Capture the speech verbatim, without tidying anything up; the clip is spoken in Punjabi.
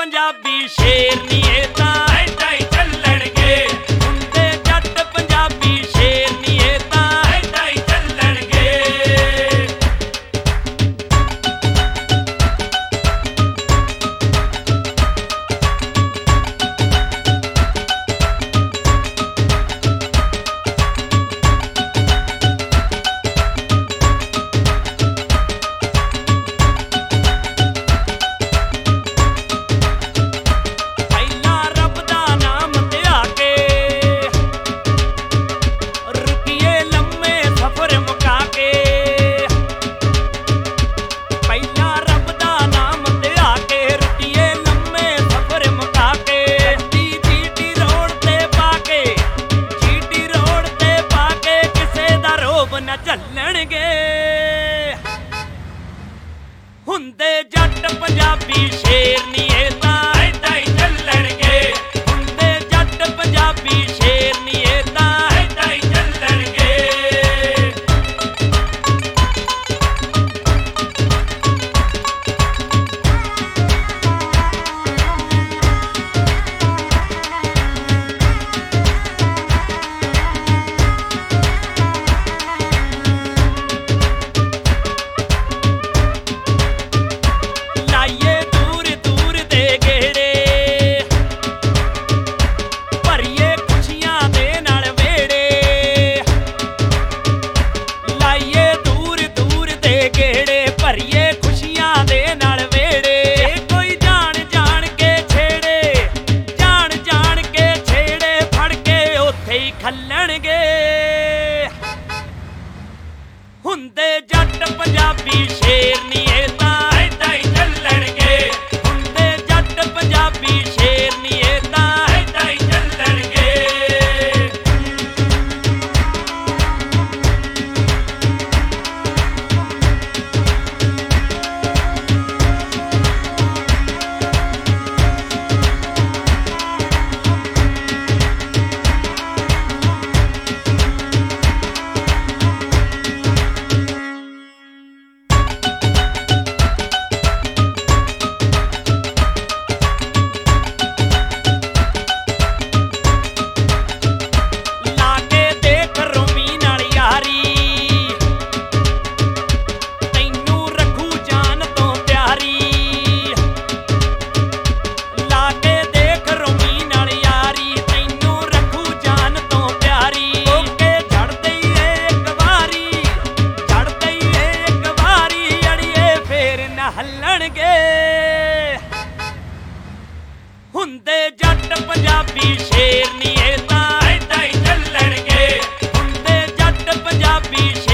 ਪੰਜਾਬੀ ਸ਼ੇਰ ਨੀ ਇਹ ਤਾਂ ਏਦਾਂ ਹੀ ਚੱਲਣਗੇ। ਹੁੰਦੇ ਜੱਟ ਪੰਜਾਬੀ ਸ਼ੇਰ ਨੀ ਇਹ ਤਾਂ ਏਦਾਂ ਹੀ ਚੱਲਣਗੇ। ਚੱਲਣਗੇ ਹੁੰਦੇ ਜੱਟ ਪੰਜਾਬੀ ਸ਼ੇਰ ਨੀ ਇਹ ਤਾਂ ਏਦਾਂ ਹੀ ਚੱਲਣਗੇ। ਹੁੰਦੇ ਜੱਟ ਪੰਜਾਬੀ ਸ਼ੇਰ ਨੀ ਇਹ ਤਾਂ ਏਦਾਂ ਹੀ ਚੱਲਣਗੇ। ਖੱਲਣਗੇ ਹੁੰਦੇ ਜੱਟ ਪੰਜਾਬੀ ਸ਼ੇਰ ਨੀ ਇਹ ਤਾਂ ਏਦਾਂ ਹੀ ਚੱਲਣਗੇ। ਹੁੰਦੇ ਜੱਟ ਪੰਜਾਬੀ ਸ਼ੇਰ ਨੀ ਇਹ ਤਾਂ ਏਦਾਂ ਹੀ ਚੱਲਣਗੇ। ਹੱਲਣਗੇ ਹੁੰਦੇ ਜੱਟ ਪੰਜਾਬੀ ਸ਼ੇਰ ਨੀ ਇਹ ਤਾਂ ਏਦਾਂ ਹੀ ਚੱਲਣਗੇ। ਹੁੰਦੇ ਜੱਟ ਪੰਜਾਬੀ ਸ਼ੇਰ